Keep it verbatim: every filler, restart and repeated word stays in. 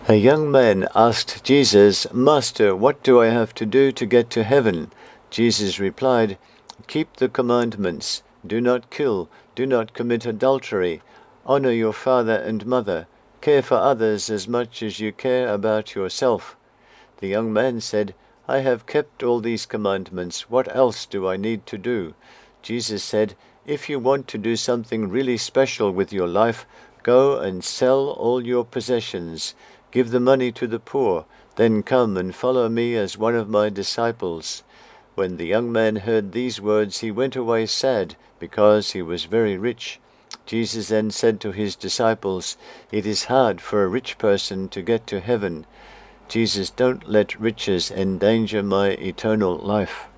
A young man asked Jesus, "Master, what do I have to do to get to heaven?" Jesus replied, "Keep the commandments. Do not kill. Do not commit adultery. Honor your father and mother. Care for others as much as you care about yourself." The young man said, "I have kept all these commandments. What else do I need to do?" Jesus said, "If you want to do something really special with your life, go and sell all your possessions. Give the money to the poor. Then come and follow me as one of my disciples." When the young man heard these words, he went away sad, because he was very rich. Jesus then said to his disciples, "It is hard for a rich person to get to heaven." Jesus, don't let riches endanger my eternal life.